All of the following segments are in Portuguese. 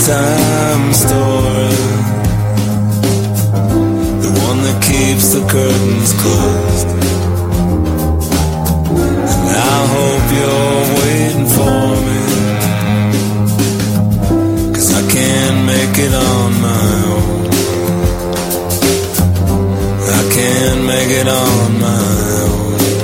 bedtime story, the one that keeps the curtains closed. And I hope you're waiting for me, 'cause I can't make it on my own. I can't make it on my own.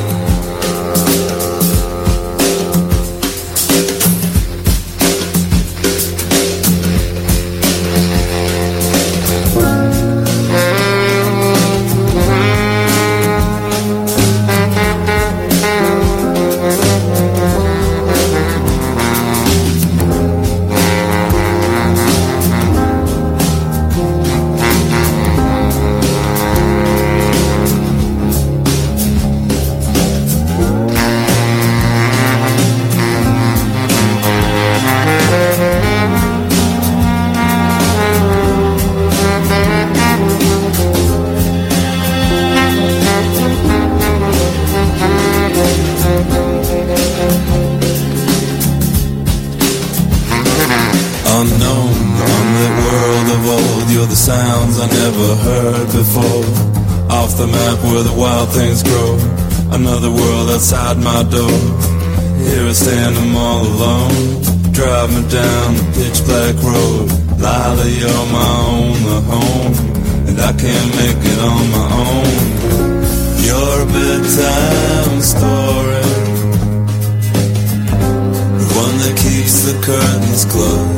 Sounds I never heard before. Off the map where the wild things grow. Another world outside my door. Here I stand, I'm all alone. Drive me down the pitch black road. Lila, you're my only home, and I can't make it on my own. You're a bedtime story, the one that keeps the curtains closed.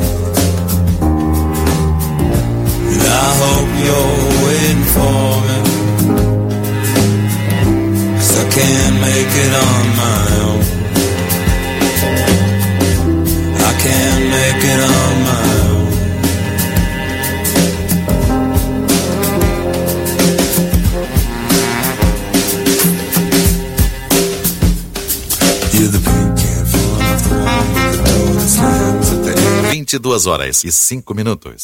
I hope you're waiting for me, 'cause I can't make it on my own. I can't make it on my own. You're the paint can falling off the wall with the door that slams at the end. 22h05.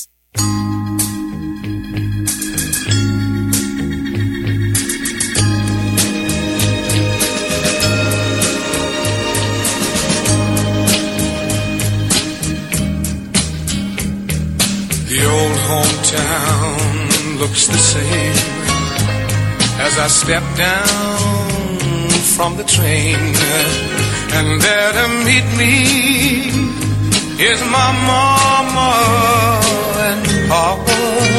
The old hometown looks the same as I step down from the train, and there to meet me is my mama and papa.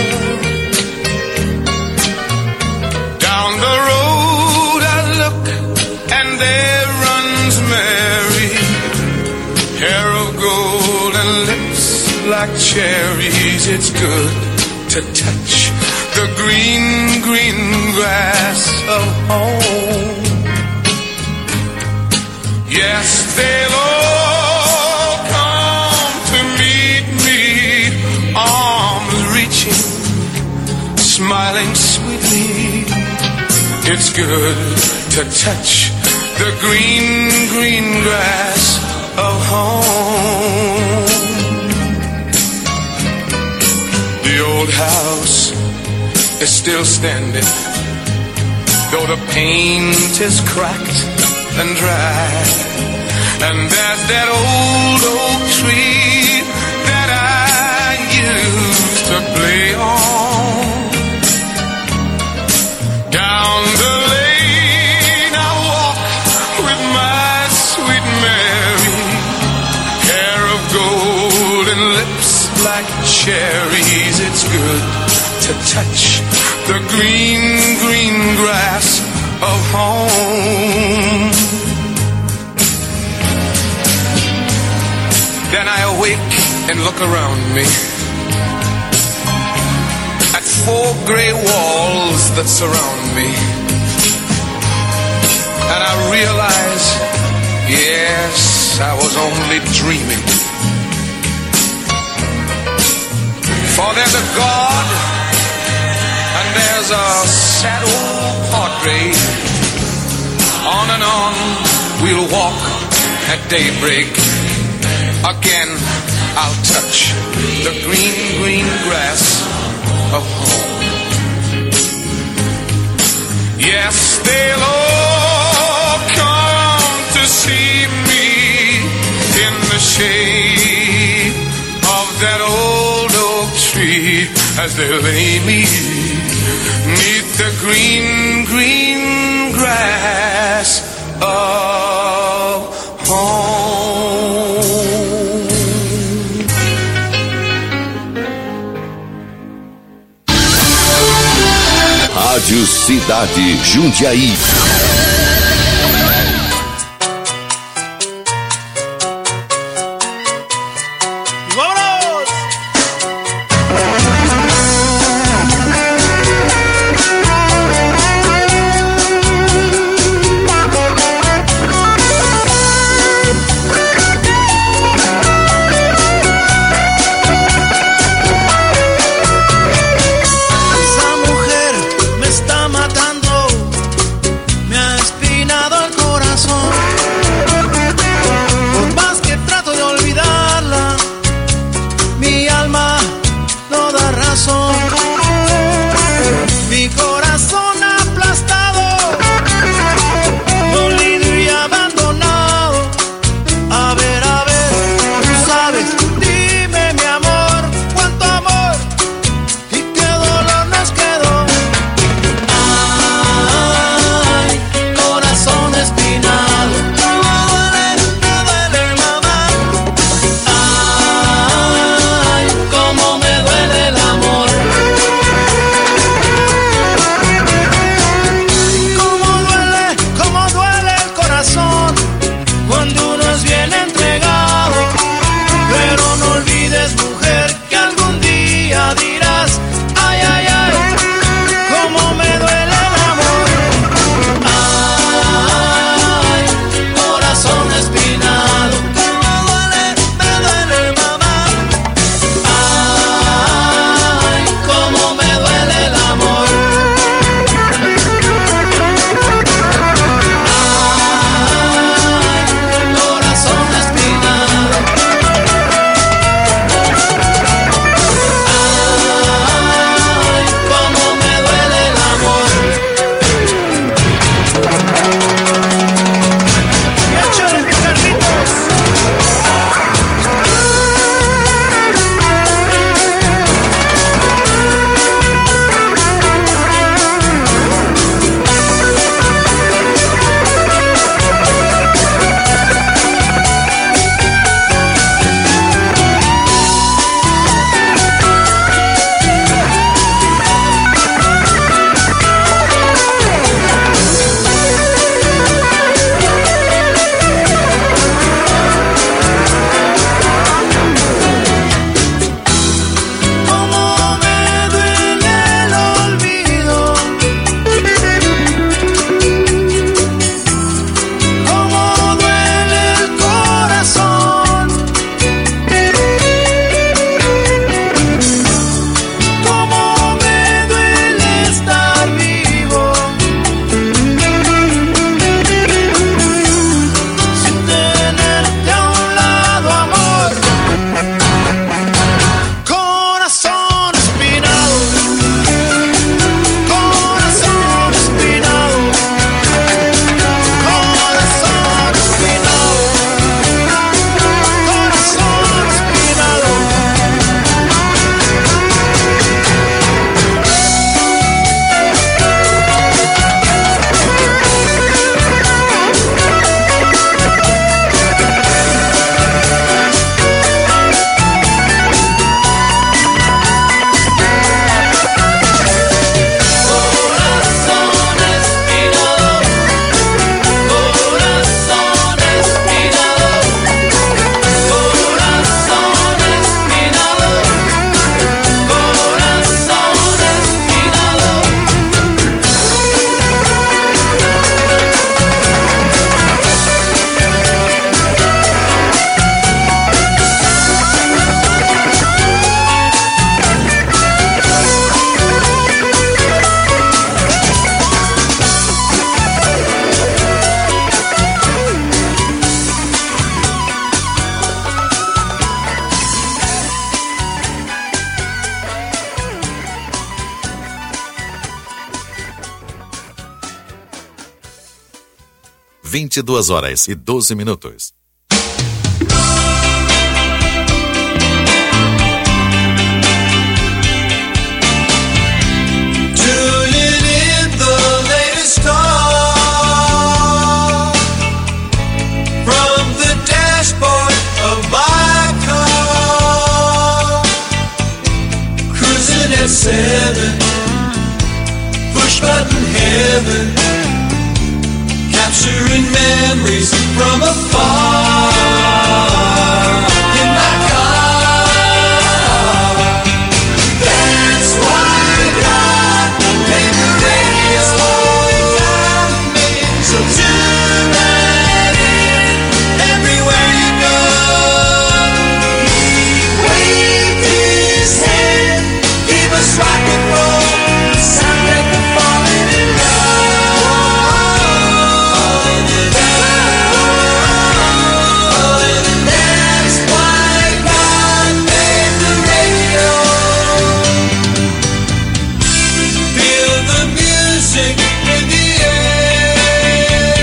Down the road I look, and there runs Mary, hair of gold and lips like cherries. It's good to touch the green, green grass of home. Yes, they'll all come to meet me, arms reaching, smiling sweetly. It's good to touch the green, green grass of home. The old house is still standing, though the paint is cracked and dry. And there's that old oak tree that I used to play on. Down the lane I walk with my sweet Mary, hair of gold and lips like cherries. It's good to touch the green, green grass of home. Then I awake and look around me at 4 gray walls that surround me, and I realize, yes, I was only dreaming. For there's a God, and there's a sad old portrait. On and on we'll walk at daybreak. Again I'll touch the green, green grass of home. Yes, they'll all come to see me in the shade of that old as they lay me 'neath the green, green grass of home. Rádio Cidade Jundiaí. (22 horas e 12 minutos). memories from afar. In my car, that's why God made the radio. So tune right in everywhere you go. Wave his hand, give us rock and roll. Sound like we're falling in love. That's why God made the radio. Feel the music in the air.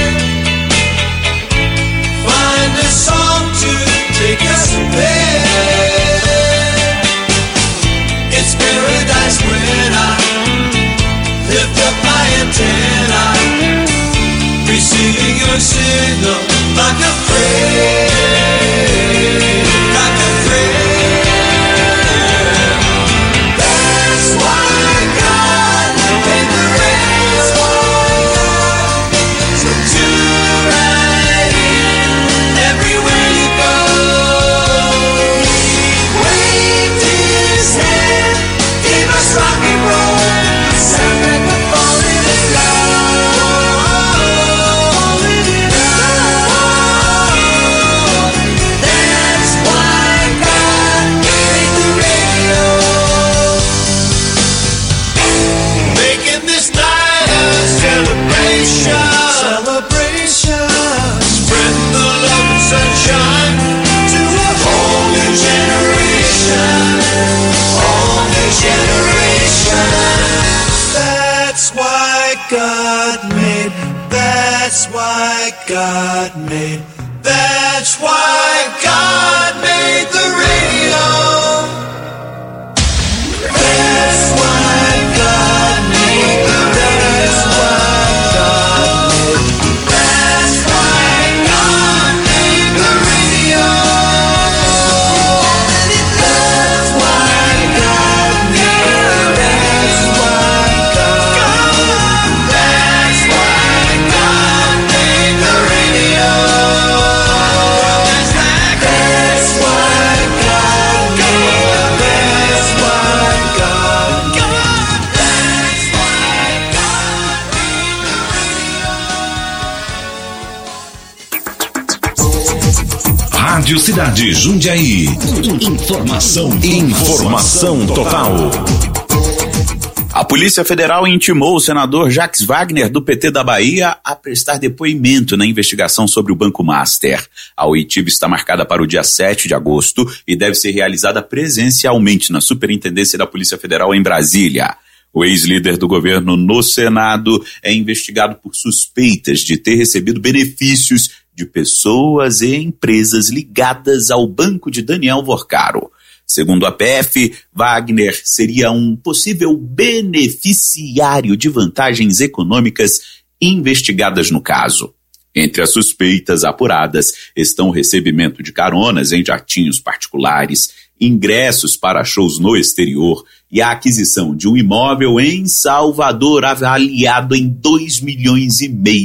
Find a song to take us there. It's paradise when I lift up my antenna, receiving your signal like a friend, like a friend. That's why God made the radio. So tune right in everywhere you go. Waved his hand, gave us rock and roll. Sound like we're falling in love. That's why God made the radio. Making this night a celebration. Spreading the love and sunshine to a whole new generation. Whole new generation. That's why God made. That's why God made. That's why God made the radio. That's why God made the radio. That's why God made the radio. That's why God made the radio. That's why God made the radio. That's why God made the Rádio Cidade Jundiaí. Informação total. A Polícia Federal intimou o senador Jacques Wagner, do PT da Bahia, a prestar depoimento na investigação sobre o Banco Master. A oitiva está marcada para o dia 7 de agosto e deve ser realizada presencialmente na Superintendência da Polícia Federal em Brasília. O ex-líder do governo no Senado é investigado por suspeitas de ter recebido benefícios de pessoas e empresas ligadas ao banco de Daniel Vorcaro. Segundo a PF, Wagner seria um possível beneficiário de vantagens econômicas investigadas no caso. Entre as suspeitas apuradas estão o recebimento de caronas em jatinhos particulares, ingressos para shows no exterior e a aquisição de um imóvel em Salvador avaliado em R$2,5 milhões.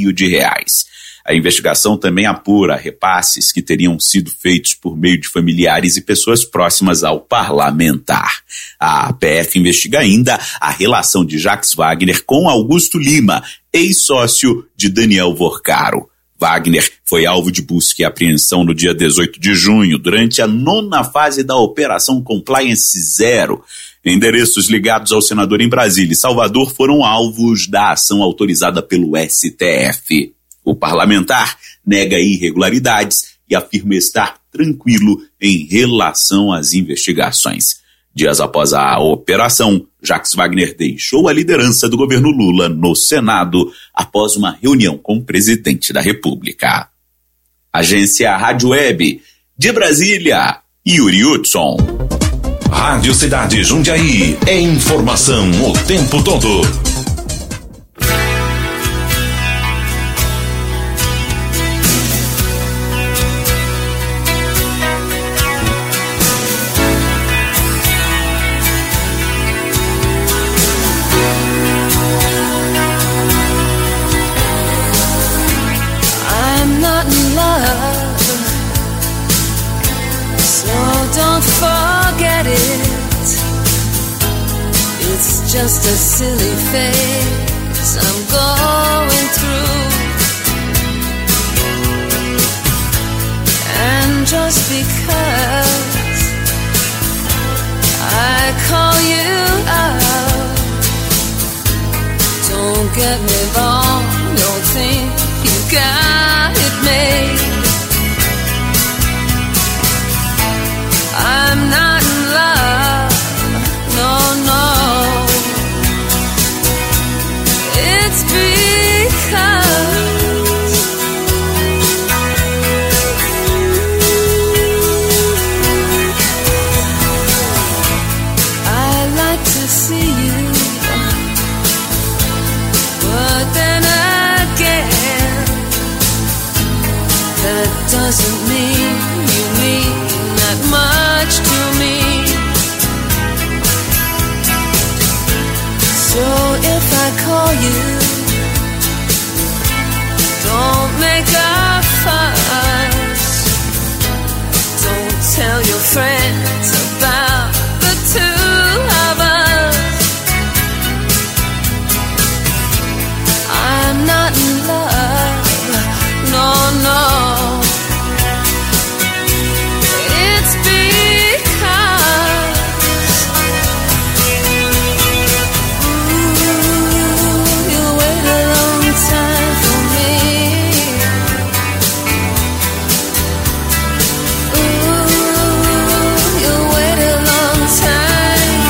A investigação também apura repasses que teriam sido feitos por meio de familiares e pessoas próximas ao parlamentar. A PF investiga ainda a relação de Jacques Wagner com Augusto Lima, ex-sócio de Daniel Vorcaro. Wagner foi alvo de busca e apreensão no dia 18 de junho, durante a 9ª fase da Operação Compliance Zero. Endereços ligados ao senador em Brasília e Salvador foram alvos da ação autorizada pelo STF. O parlamentar nega irregularidades e afirma estar tranquilo em relação às investigações. Dias após a operação, Jacques Wagner deixou a liderança do governo Lula no Senado após uma reunião com o presidente da República. Agência Rádio Web de Brasília, Yuri Hudson. Rádio Cidade Jundiaí é informação o tempo todo. I'm not just a silly phase I'm going through. And just because I call you out, don't get me wrong, don't think you got it made. I'm not in love, no, no. It's because I like to see you, but then again, that doesn't mean you mean that much to me. So if I call you, don't make a fuss. Don't tell your friends about the two of us. I'm not in love, no, no. It's because you wait a long time for me. You wait a long time.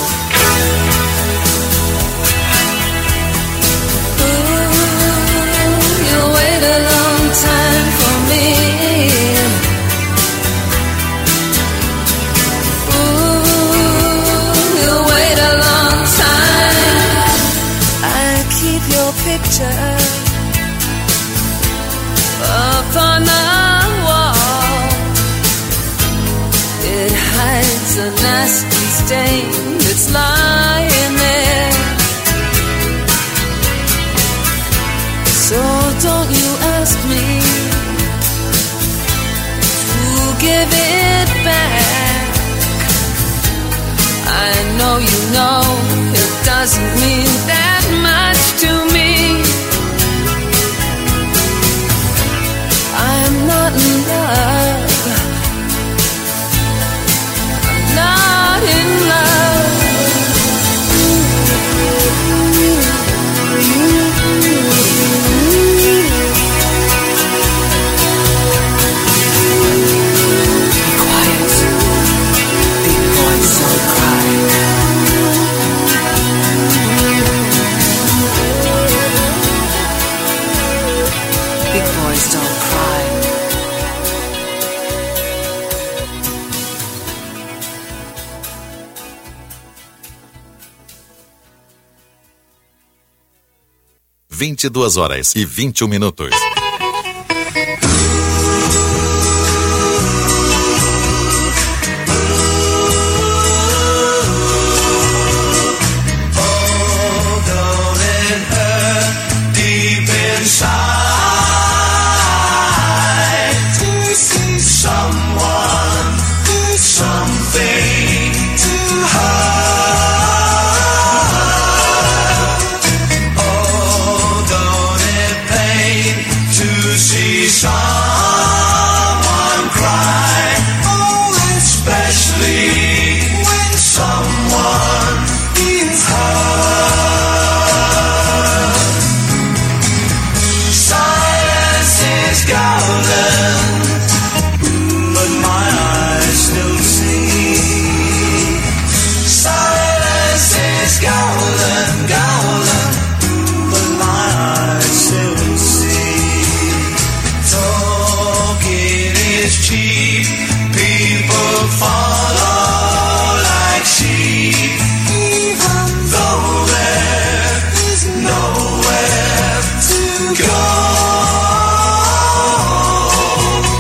You wait a long time for me. You wait a long time. I keep your picture up on the wall. It hides a nasty stain that's lying there. So don't you ask me to give it back. I know you know it doesn't mean that much to me. I'm not in love. I'm not in love. Be quiet. Big boys don't cry. Big boys don't cry. (22h21). Go.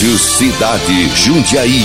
Rádio Cidade Jundiaí.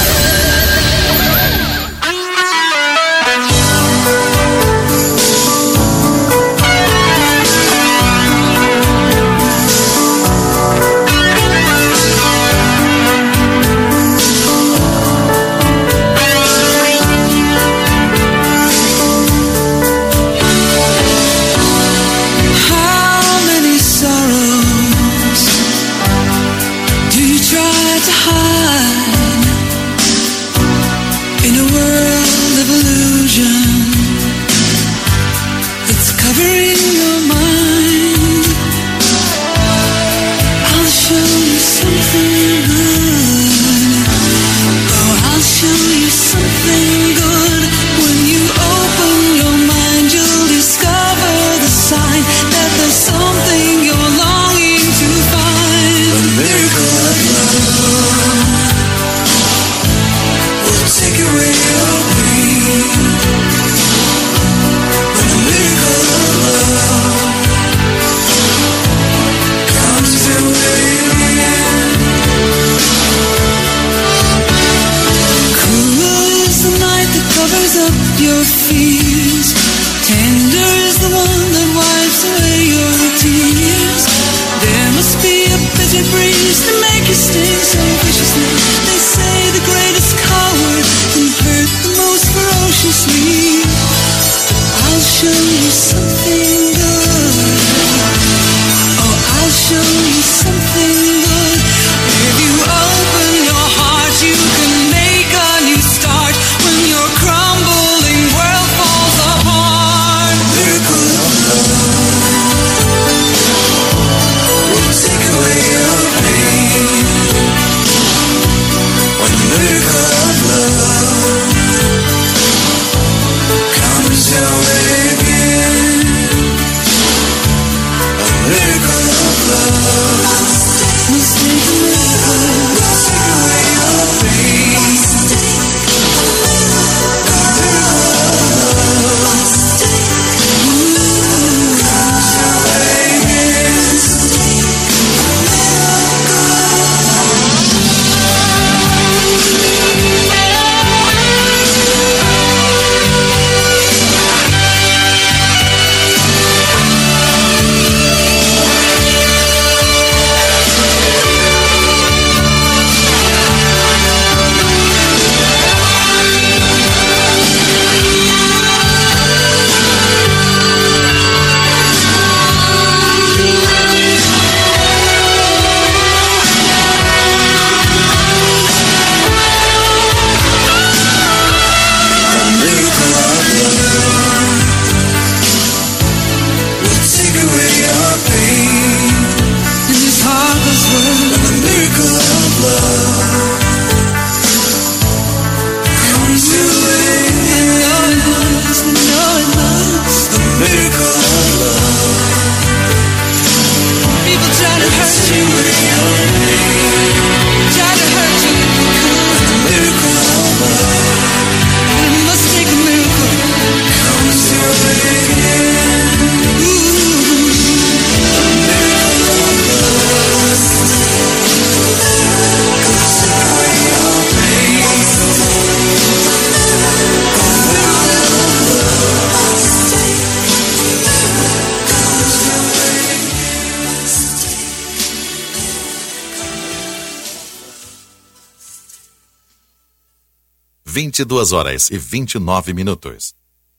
horas e 29 minutos.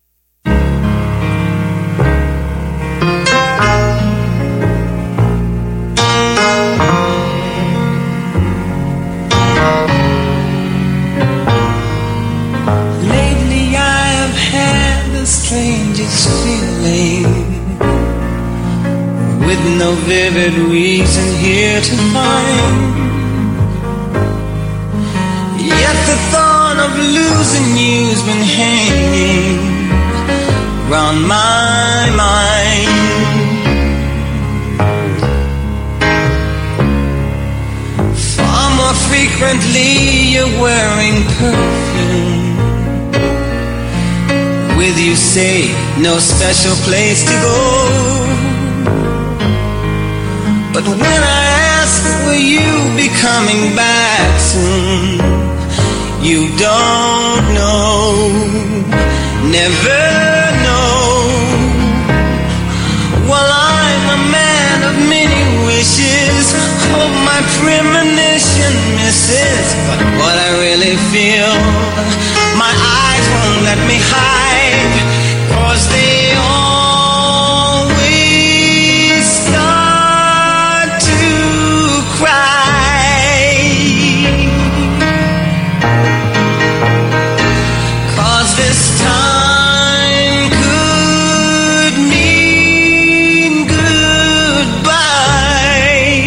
Lately I have had the strangest feeling, with no vivid reason here to find. Yet the thought of losing you's been hanging round my mind. Far more frequently you're wearing perfume. With you say no special place to go. But when I ask will you be coming back, don't know, never know. Well, I'm a man of many wishes, hope my premonition misses, but what I really feel, my eyes won't let me hide, 'cause they always start to cry. 'Cause this time could mean goodbye.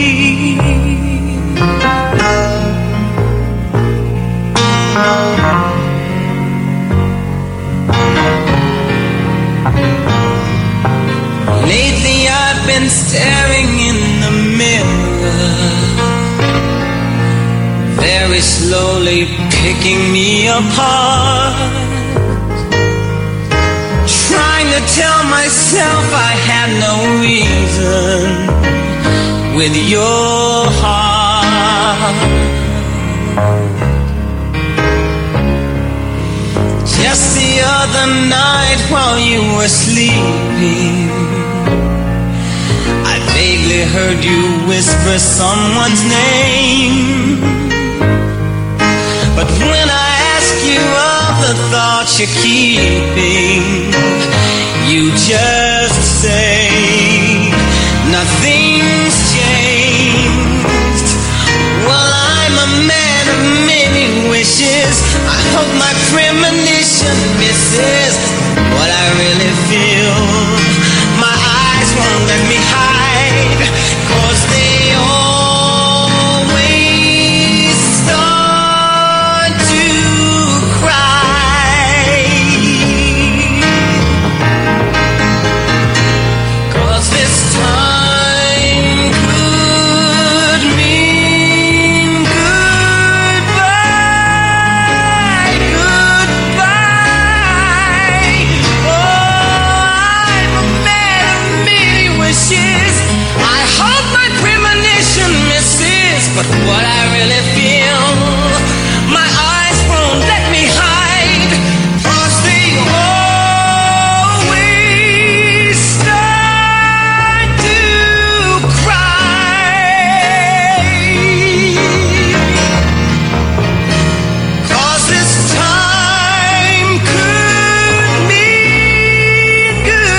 Lately I've been staring in the mirror, very slowly picking me apart, trying to tell myself I had no reason with your heart. Just the other night while you were sleeping, I vaguely heard you whisper someone's name, but when I ask you of the thoughts you're keeping, you just say nothing's changed. Well, I'm a man of many wishes, I hope my premonition misses what I really feel. My eyes won't let me hide, 'cause they always start to cry. 'Cause this time could mean goodbye, goodbye. Oh, I'm a man of many wishes, I hope my premonition misses, but what I really feel, my eyes won't let me hide, 'cause they always start to cry. 'Cause this time could mean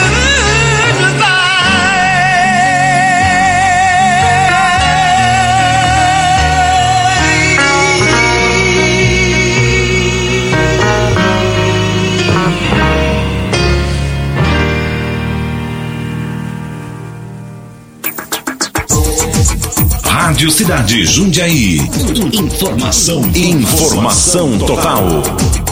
Rádio Cidade Jundiaí. Informação total.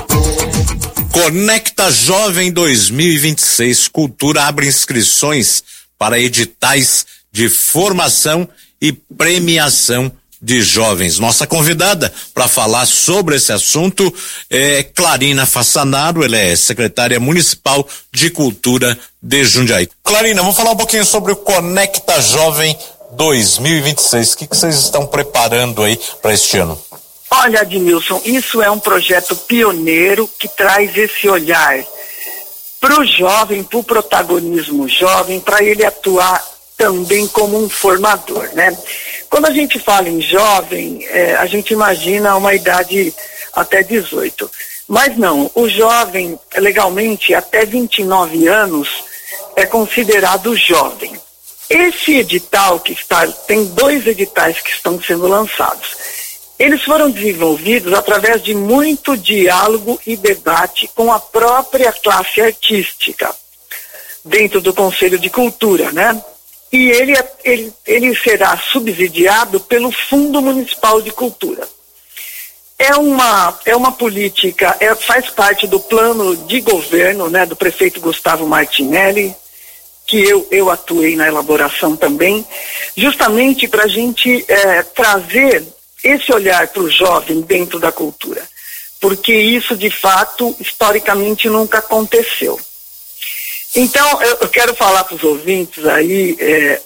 Conecta Jovem 2026. Cultura abre inscrições para editais de formação e premiação de jovens. Nossa convidada para falar sobre esse assunto é Clarina Fassanaro, ela é secretária municipal de Cultura de Jundiaí. Clarina, vamos falar um pouquinho sobre o Conecta Jovem 2026. O que vocês estão preparando aí para este ano? Olha, Admilson, isso é um projeto pioneiro que traz esse olhar para o jovem, para o protagonismo jovem, para ele atuar também como um formador, né? Quando a gente fala em jovem, a gente imagina uma idade até 18. Mas não, o jovem, legalmente, até 29 anos, é considerado jovem. Esse edital tem 2 editais que estão sendo lançados. Eles foram desenvolvidos através de muito diálogo e debate com a própria classe artística, dentro do Conselho de Cultura, né? E ele será subsidiado pelo Fundo Municipal de Cultura. É uma política, faz parte do plano de governo, né, do prefeito Gustavo Martinelli, que eu atuei na elaboração também, justamente para a gente trazer esse olhar para o jovem dentro da cultura, porque isso, de fato, historicamente nunca aconteceu. Então, eu quero falar para os ouvintes aí,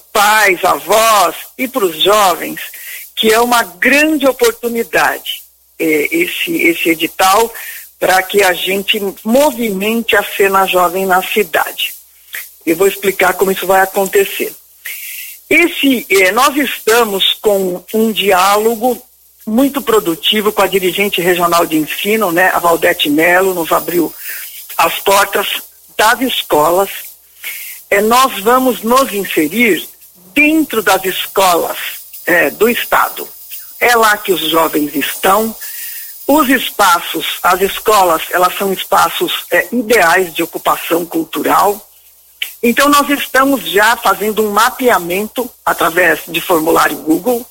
pais, avós e para os jovens, que é uma grande oportunidade esse edital para que a gente movimente a cena jovem na cidade. Eu vou explicar como isso vai acontecer. Nós estamos com um diálogo muito produtivo com a dirigente regional de ensino, né, a Valdete Mello, nos abriu as portas das escolas. Nós vamos nos inserir dentro das escolas do Estado. É lá que os jovens estão. Os espaços, as escolas, elas são espaços ideais de ocupação cultural. Então, nós estamos já fazendo um mapeamento através de formulário Google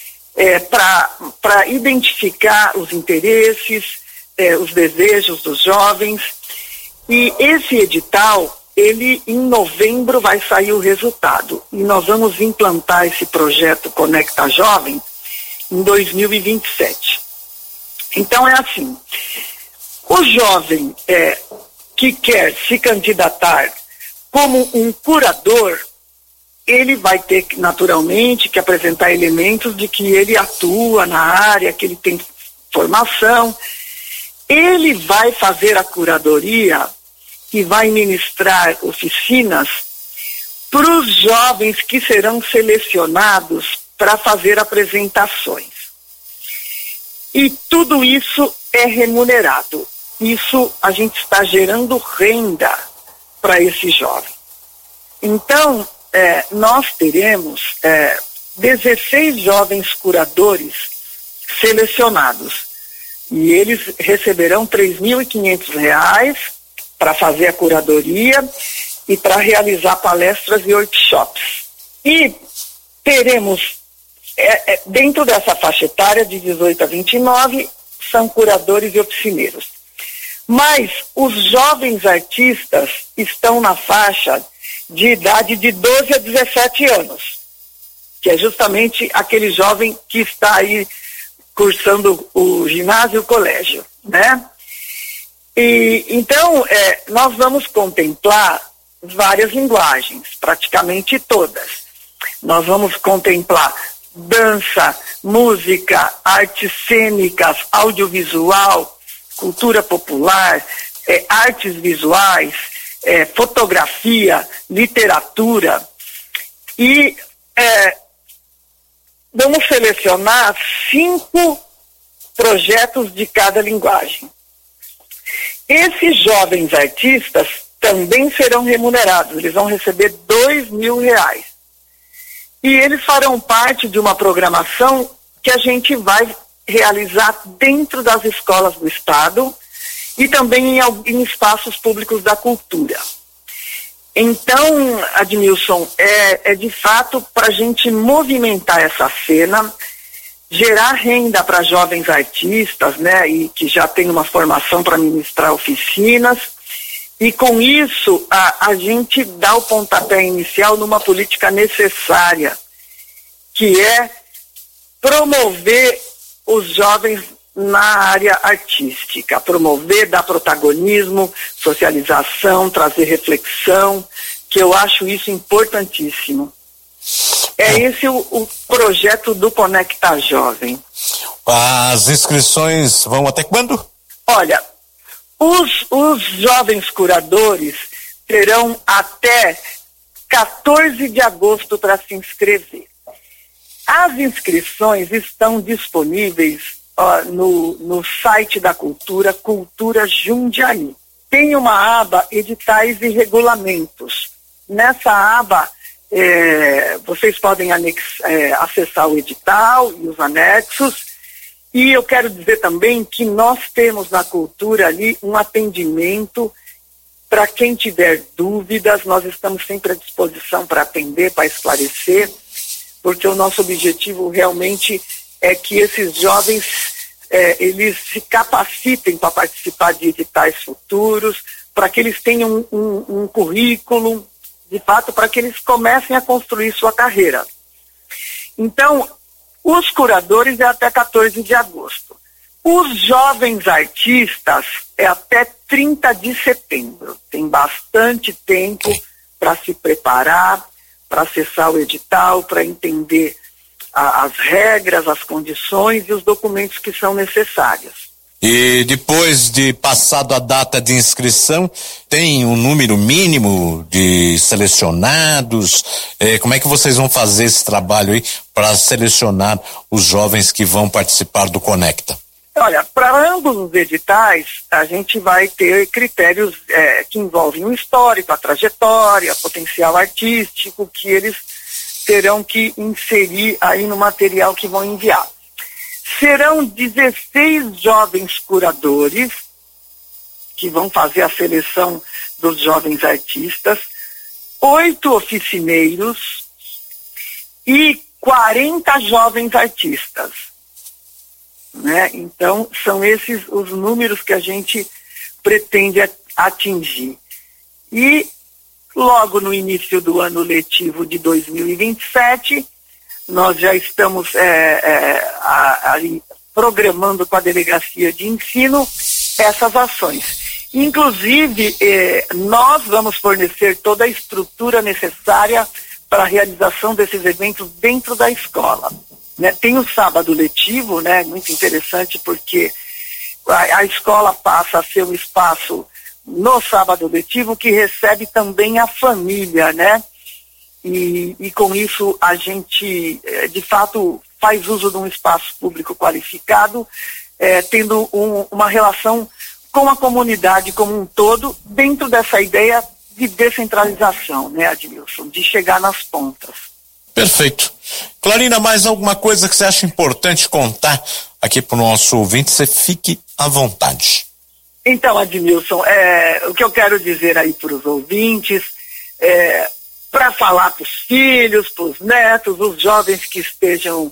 para identificar os interesses, os desejos dos jovens. E esse edital, ele em novembro vai sair o resultado. E nós vamos implantar esse projeto Conecta Jovem em 2027. Então é assim, o jovem que quer se candidatar como um curador, ele vai ter naturalmente que apresentar elementos de que ele atua na área, que ele tem formação. Ele vai fazer a curadoria e vai ministrar oficinas para os jovens que serão selecionados para fazer apresentações. E tudo isso é remunerado. Isso a gente está gerando renda para esse jovem. Então, nós teremos 16 jovens curadores selecionados. E eles receberão R$ 3.500 para fazer a curadoria e para realizar palestras e workshops. E teremos, dentro dessa faixa etária de 18 a 29, são curadores e oficineiros. Mas os jovens artistas estão na faixa de idade de 12 a 17 anos, que é justamente aquele jovem que está aí cursando o ginásio e o colégio, né? E então, nós vamos contemplar várias linguagens, praticamente todas. Nós vamos contemplar dança, música, artes cênicas, audiovisual, cultura popular, artes visuais, fotografia, literatura. E vamos selecionar 5 projetos de cada linguagem. Esses jovens artistas também serão remunerados, eles vão receber R$ 2.000. E eles farão parte de uma programação que a gente vai realizar dentro das escolas do Estado e também em espaços públicos da cultura. Então, Admilson, é de fato para a gente movimentar essa cena, gerar renda para jovens artistas, né, e que já tem uma formação para ministrar oficinas, e com isso a gente dá o pontapé inicial numa política necessária, que é promover os jovens na área artística, promover, dar protagonismo, socialização, trazer reflexão, que eu acho isso importantíssimo. É esse o projeto do Conecta Jovem. As inscrições vão até quando? Olha, os jovens curadores terão até 14 de agosto para se inscrever. As inscrições estão disponíveis no site da Cultura, Cultura Jundiaí. Tem uma aba Editais e Regulamentos. Nessa aba, vocês podem acessar o edital e os anexos. E eu quero dizer também que nós temos na Cultura ali um atendimento para quem tiver dúvidas. Nós estamos sempre à disposição para atender, para esclarecer, porque o nosso objetivo realmente é que esses jovens eles se capacitem para participar de editais futuros, para que eles tenham um currículo, de fato, para que eles comecem a construir sua carreira. Então, os curadores é até 14 de agosto. Os jovens artistas é até 30 de setembro. Tem bastante tempo para se preparar, para acessar o edital, para entender as regras, as condições e os documentos que são necessários. E depois de passado a data de inscrição, tem um número mínimo de selecionados? Como é que vocês vão fazer esse trabalho aí para selecionar os jovens que vão participar do Conecta? Olha, para ambos os editais, a gente vai ter critérios que envolvem o histórico, a trajetória, potencial artístico, que eles terão que inserir aí no material que vão enviar. Serão 16 jovens curadores que vão fazer a seleção dos jovens artistas, 8 oficineiros e 40 jovens artistas. Né? Então, são esses os números que a gente pretende atingir. E logo no início do ano letivo de 2027, nós já estamos ali programando com a Delegacia de Ensino essas ações. Inclusive, nós vamos fornecer toda a estrutura necessária para a realização desses eventos dentro da escola. Né? Tem o sábado letivo, né? Muito interessante, porque a escola passa a ser um espaço no sábado letivo que recebe também a família, né? E com isso a gente, de fato, faz uso de um espaço público qualificado, tendo uma relação com a comunidade como um todo, dentro dessa ideia de descentralização, né, Admilson, de chegar nas pontas. Perfeito. Clarina, mais alguma coisa que você acha importante contar aqui para o nosso ouvinte? Você fique à vontade. Então, Admilson, o que eu quero dizer aí para os ouvintes, para falar para os filhos, para os netos, os jovens que estejam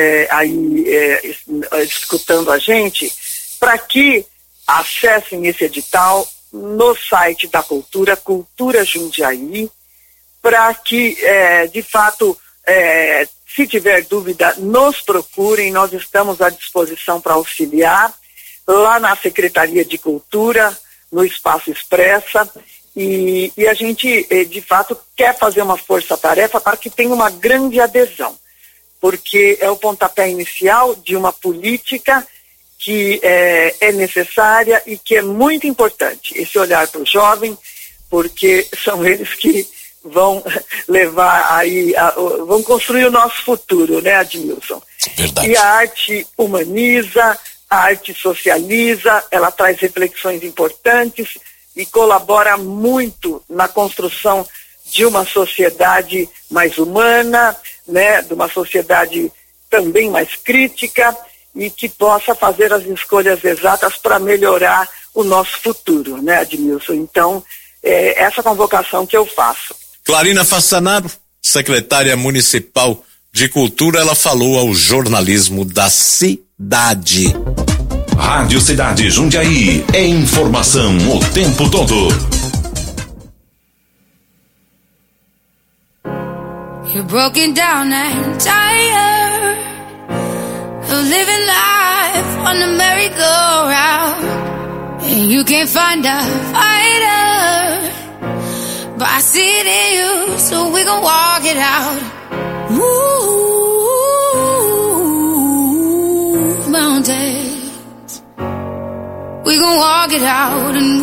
escutando a gente, para que acessem esse edital no site da Cultura, Cultura Jundiaí, para que, de fato, se tiver dúvida, nos procurem, nós estamos à disposição para auxiliar, lá na Secretaria de Cultura, no Espaço Expressa, e a gente, de fato, quer fazer uma força-tarefa para que tenha uma grande adesão, porque é o pontapé inicial de uma política que é necessária e que é muito importante, esse olhar para o jovem, porque são eles que vão levar aí, vão construir o nosso futuro, né, Admilson? Verdade. E a arte humaniza, a arte socializa, ela traz reflexões importantes e colabora muito na construção de uma sociedade mais humana, né, de uma sociedade também mais crítica e que possa fazer as escolhas exatas para melhorar o nosso futuro, né, Admilson? Então, essa convocação que eu faço. Clarina Fassanaro, secretária municipal de Cultura, ela falou ao jornalismo da cidade. Rádio Cidade Jundiaí, é informação o tempo todo. You're broken down and tired of living life on the merry-go-round, and you can't find a fighter, but I see it in you, so we gon' walk it out. Move mountains, we gon' walk it out and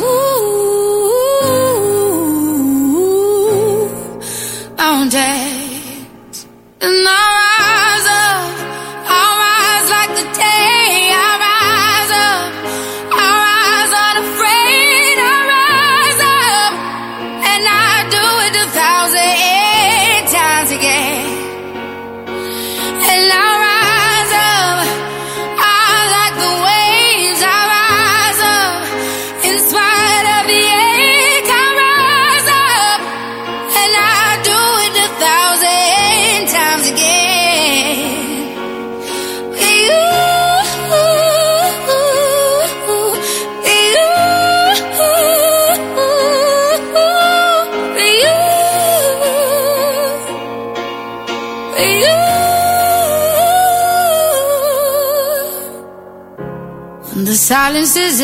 move mountains. And I'll rise up, I'll rise like the day, I'll rise up, I'll rise unafraid, I'll rise up, and I'll do it 1,000 times again. And I'll rise up, I'll like the waves, I'll rise up, in spite of the ache, I'll rise up, and I'll do it 1,000 times again. The silence is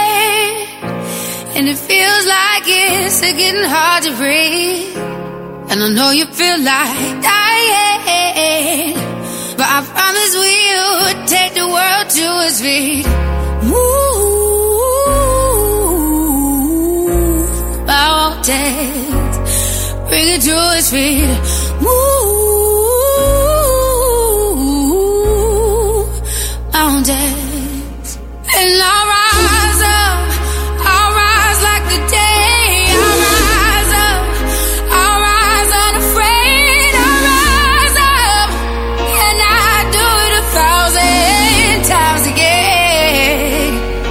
quiet, and it feels like it's getting hard to breathe. and I know you feel like dying, but I promise we would take the world to its feet. Move mountains, bring it to its feet. Move mountains, and I'll rise up, I'll rise like the day. I'll rise up, I'll rise unafraid. I'll rise up, and I do it 1,000 times again.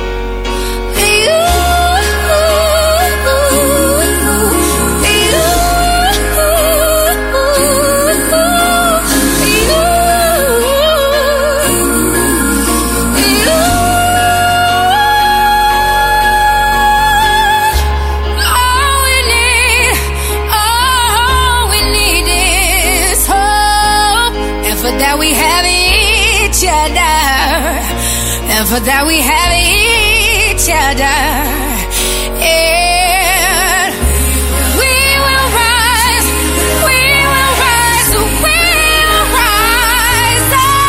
And for that we have each other, and we will rise, we will rise, we will rise,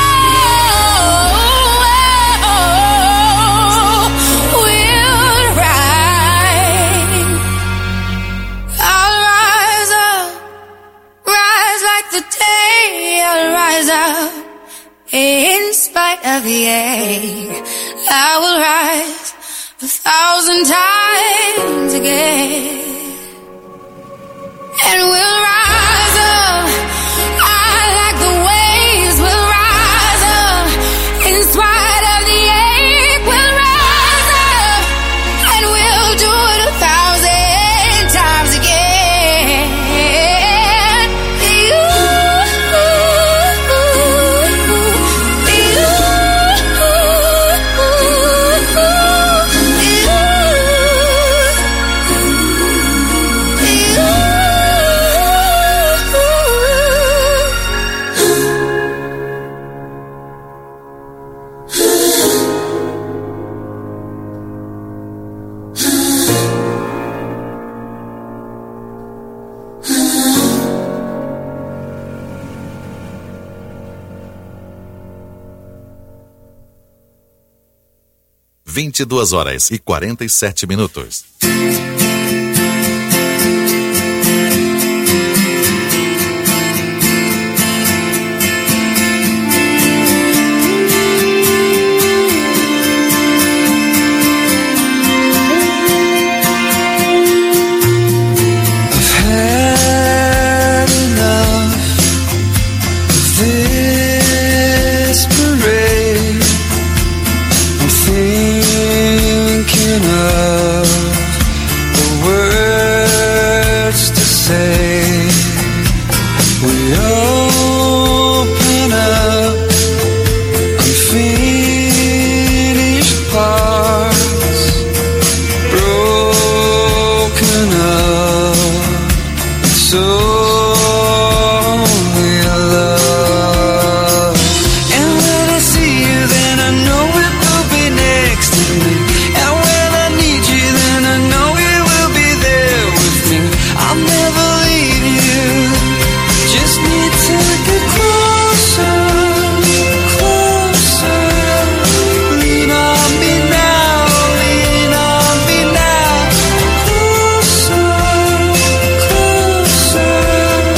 we'll rise. I'll rise up, rise like the day. I'll rise up in spite of the ache. I will rise 1,000 times again, and we'll rise up. I like the waves. We'll rise up in spite of the ache. We'll rise up, and we'll do it 1,000 times again. (22h47). 'Cause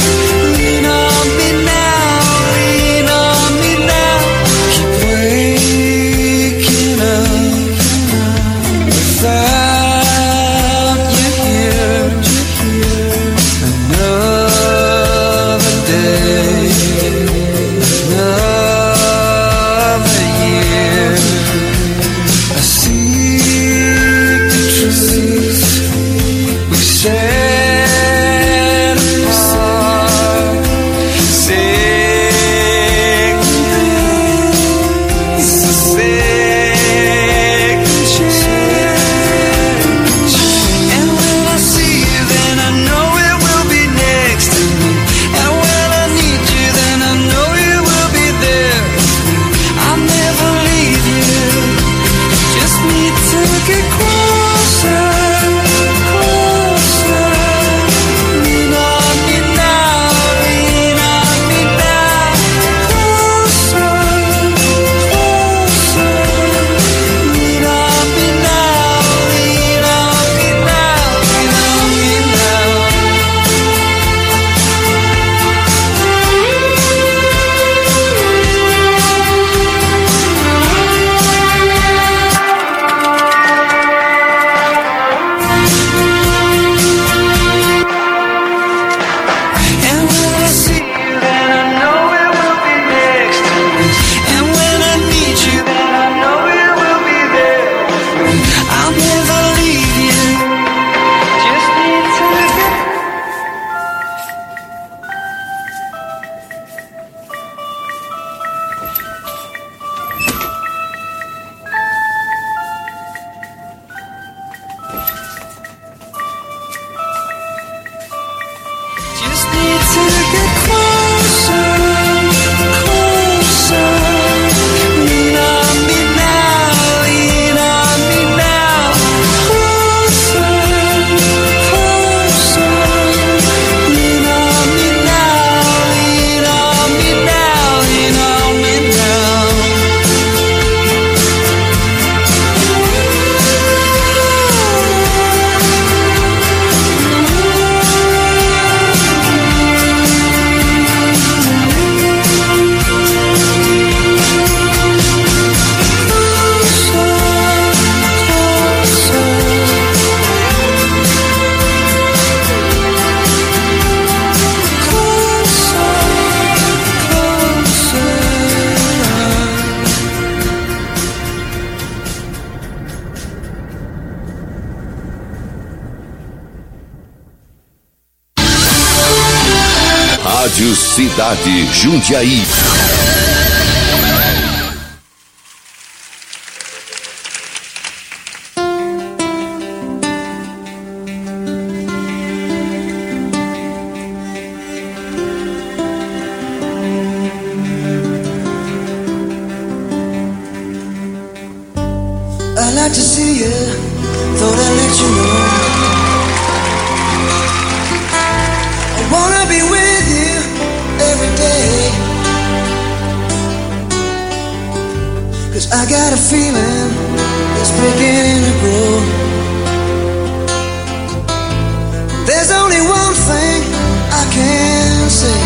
Rádio Cidade Jundiaí. I'd like to see you, thought I'd let you know. I wanna be with you every day. 'Cause I got a feeling it's beginning to grow. There's only one thing I can say.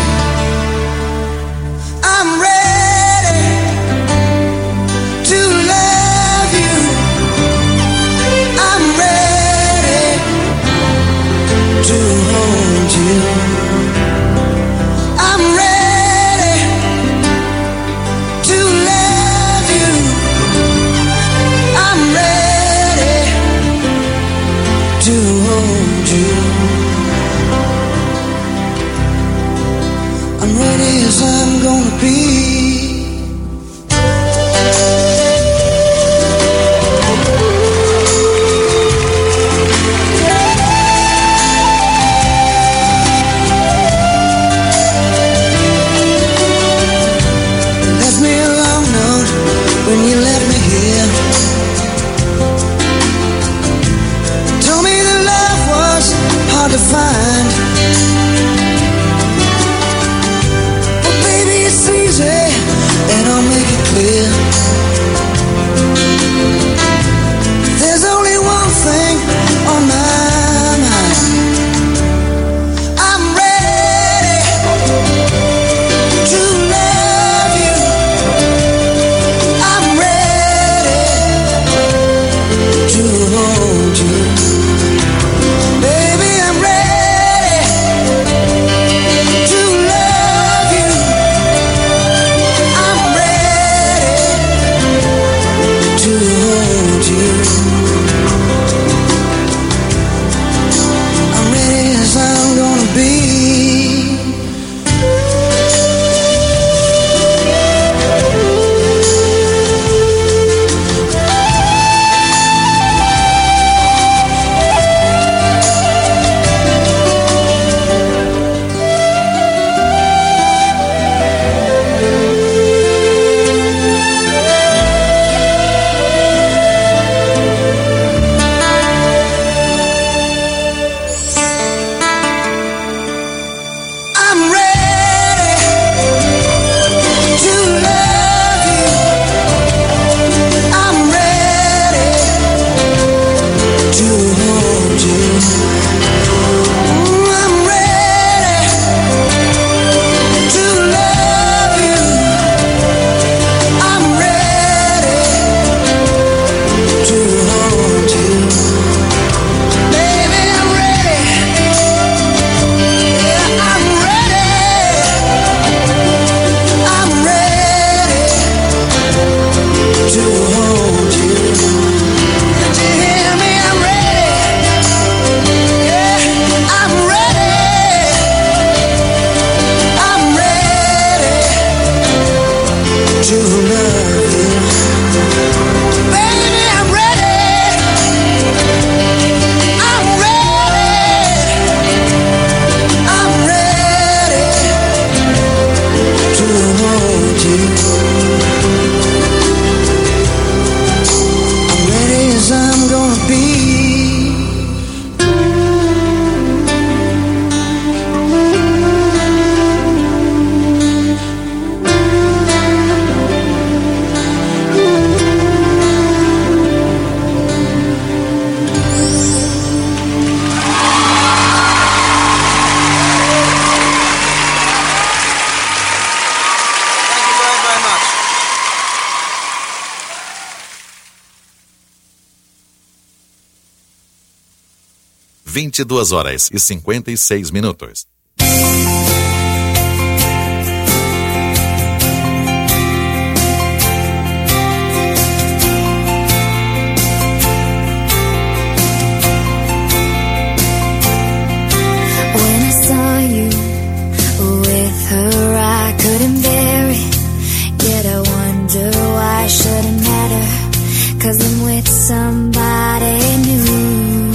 I'm ready to love you. I'm ready to hold you. I'm ready to love you. I'm ready to hold you. I'm ready as I'm gonna be. When you left me here, told me that love was hard to find. But baby, it's easy, and I'll make it clear. There's only one thing on my mind. I'm ready to love you. To hold you, baby, I'm ready to love you. I'm ready to hold you. I'm ready as I'm gonna be. (22h56). When I saw you with couldn't bear it, yet I wonder why it shouldn't matter, 'cause I'm with somebody new.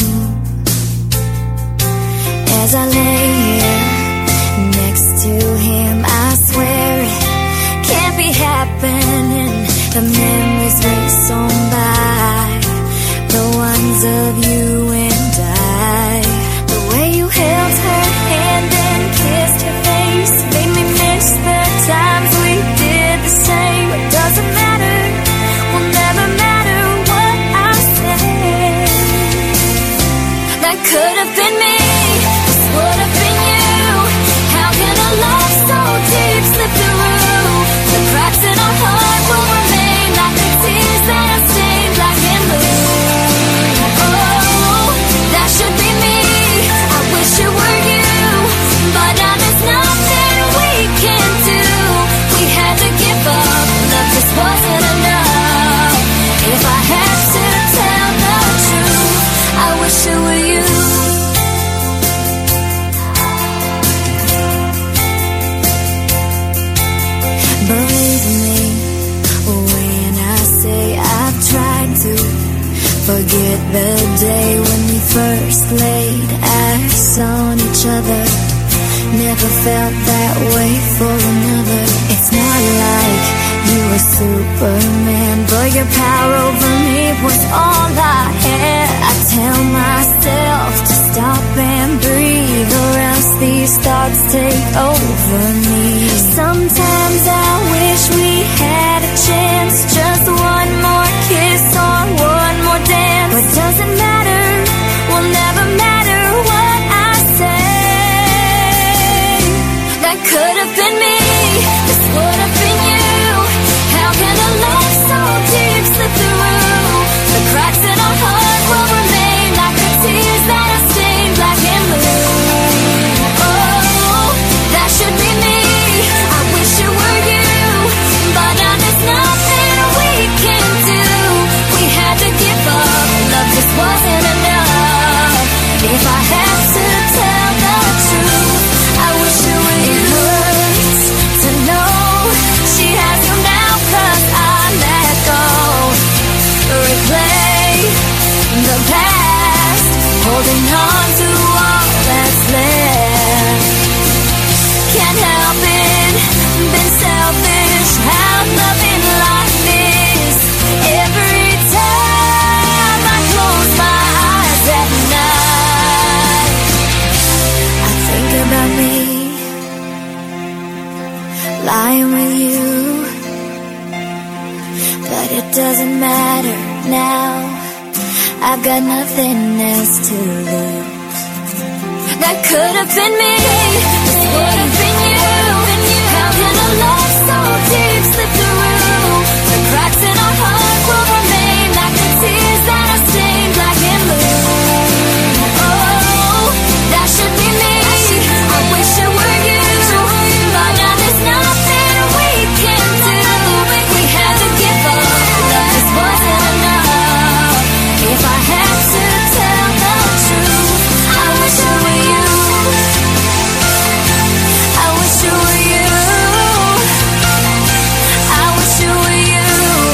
As I lay here next to him, I swear it can't be happening. The memories race on by, the ones of you and I. The way you held her hand and kissed her face made me miss the times we did the same. It doesn't matter, will never matter what I say. That could have been me, this would have been you. How can a love so deep slip through? The cracks in our heart will remain like the tears that are stained black and blue. Oh, that should be me, I wish it were you. But now there's nothing we can do. We had to give up, love just wasn't enough. If I had to tell the truth, I wish it were you. Believe me when I say I've tried to forget the day when we first laid eyes on each other. Never felt that way for another. It's not like you were Superman, but your power over me was all I had. I tell myself to stop and breathe, or else these thoughts take over me. Sometimes I wish we had a chance, just one more kiss or one more dance. But doesn't matter, will never matter what I say. That could have been me, this would have been you. How can a love so deep slip through? The cracks in our heart will remain like the tears that are stained black and blue. Oh, that should be me, I wish it were you. But now there's nothing we can do. We had to give up, love just wasn't enough. If I had to tell the truth, I wish it were you. It hurts to know she has you now, 'cause I let go. Replay the past, holding on to all that's left. Can't help it, been selfish, how loving life is. Every time I close my eyes at night, I think about me lying with you. But it doesn't matter now, I've got nothing else to lose. That could have been me, this would have been you. How can a love so deep slip through? The cracks in our heart will remain like the tears that are stained black and blue. Oh, that should be me, I wish it were you. But now there's nothing we can do. We had to give up, love just wasn't enough. If I had to tell the truth, I wish it were you. I wish it were you. I wish it were you.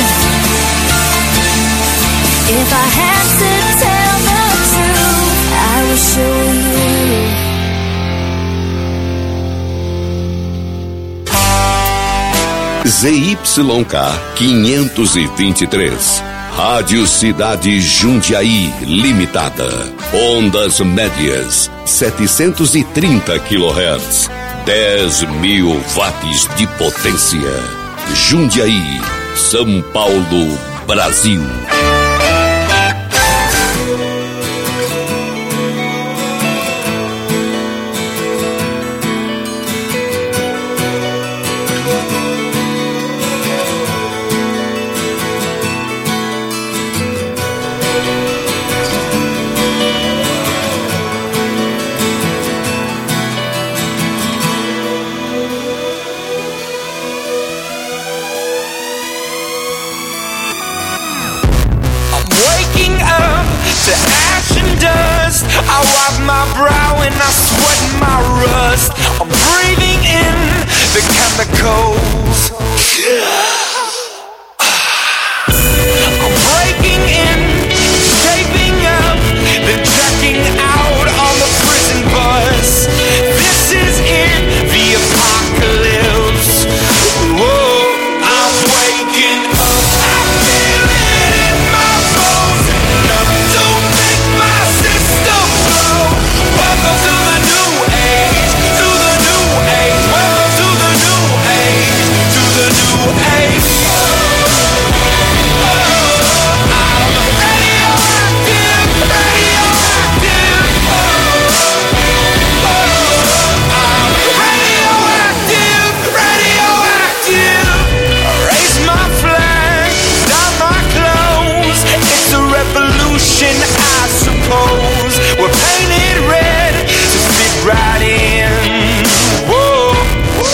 If I had to tell the truth, I wish it were you. ZYK 523, Rádio Cidade Jundiaí Limitada, ondas médias 730 kHz, 10.000 watts de potência. Jundiaí, São Paulo, Brasil. I wipe my brow and I sweat my rust.